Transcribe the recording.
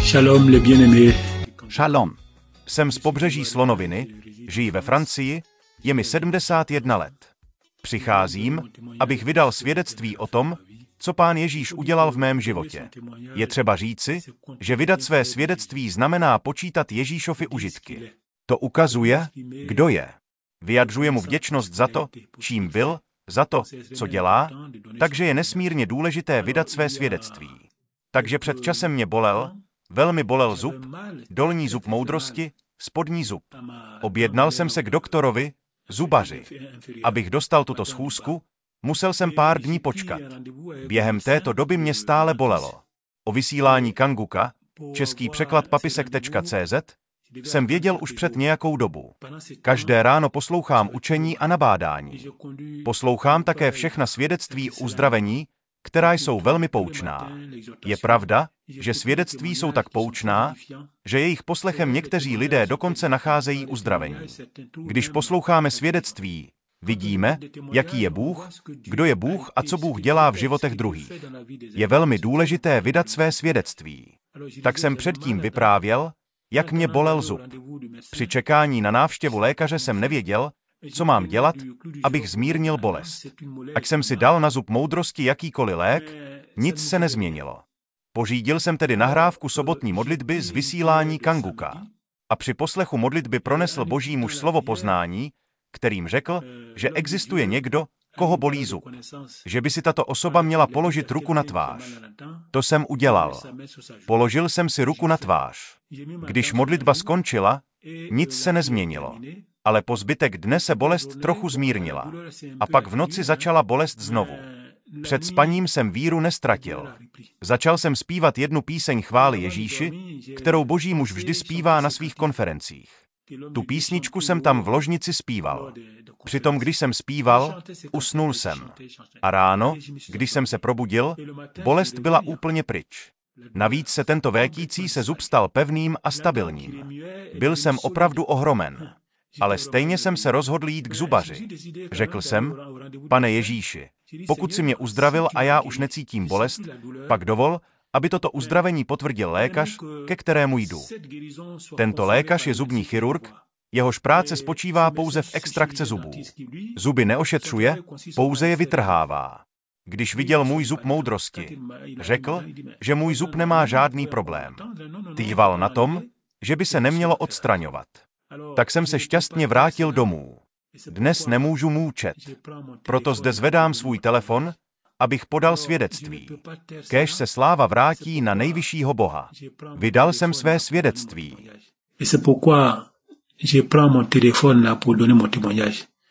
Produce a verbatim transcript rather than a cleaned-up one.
Shalom, les bien-aimés. Shalom. Jsem z pobřeží Slonoviny, žiji ve Francii, je mi sedmdesát jedna let. Přicházím, abych vydal svědectví o tom, co Pán Ježíš udělal v mém životě. Je třeba říci, že vydat své svědectví znamená počítat Ježíšovi užitky. To ukazuje, kdo je. Vyjadřuje mu vděčnost za to, čím byl, za to, co dělá, takže je nesmírně důležité vydat své svědectví. Takže před časem mě bolel, velmi bolel zub, dolní zub moudrosti, spodní zub. Objednal jsem se k doktorovi, zubaři. Abych dostal tuto schůzku, musel jsem pár dní počkat. Během této doby mě stále bolelo. O vysílání Kanguka, český překlad papisek tečka cé zet, jsem věděl už před nějakou dobu. Každé ráno poslouchám učení a nabádání. Poslouchám také všechna svědectví uzdravení, která jsou velmi poučná. Je pravda, že svědectví jsou tak poučná, že jejich poslechem někteří lidé dokonce nacházejí uzdravení. Když posloucháme svědectví, vidíme, jaký je Bůh, kdo je Bůh a co Bůh dělá v životech druhých. Je velmi důležité vydat své svědectví. Tak jsem předtím vyprávěl, jak mě bolel zub. Při čekání na návštěvu lékaře jsem nevěděl, co mám dělat, abych zmírnil bolest. Ať jsem si dal na zub moudrosti jakýkoliv lék, nic se nezměnilo. Pořídil jsem tedy nahrávku sobotní modlitby z vysílání Kanguka. A při poslechu modlitby pronesl Boží muž slovo poznání, kterým řekl, že existuje někdo, koho bolí zub. Že by si tato osoba měla položit ruku na tvář. To jsem udělal. Položil jsem si ruku na tvář. Když modlitba skončila, nic se nezměnilo. Ale po zbytek dne se bolest trochu zmírnila. A pak v noci začala bolest znovu. Před spaním jsem víru nestratil. Začal jsem zpívat jednu píseň chvály Ježíši, kterou Boží muž vždy zpívá na svých konferencích. Tu písničku jsem tam v ložnici zpíval. Přitom, když jsem zpíval, usnul jsem. A ráno, když jsem se probudil, bolest byla úplně pryč. Navíc se tento vétící se zub stal pevným a stabilním. Byl jsem opravdu ohromen. Ale stejně jsem se rozhodl jít k zubaři. Řekl jsem, Pane Ježíši, pokud si mě uzdravil a já už necítím bolest, pak dovol, aby toto uzdravení potvrdil lékař, ke kterému jdu. Tento lékař je zubní chirurg, jehož práce spočívá pouze v extrakce zubů. Zuby neošetřuje, pouze je vytrhává. Když viděl můj zub moudrosti, řekl, že můj zub nemá žádný problém. Trval na tom, že by se nemělo odstraňovat. Tak jsem se šťastně vrátil domů. Dnes nemůžu můčet. Proto zde zvedám svůj telefon, abych podal svědectví. Kéž se sláva vrátí na nejvyššího Boha. Vydal jsem své svědectví. Et c'est pourquoi je prends mon téléphone là pour donner mon témoignage.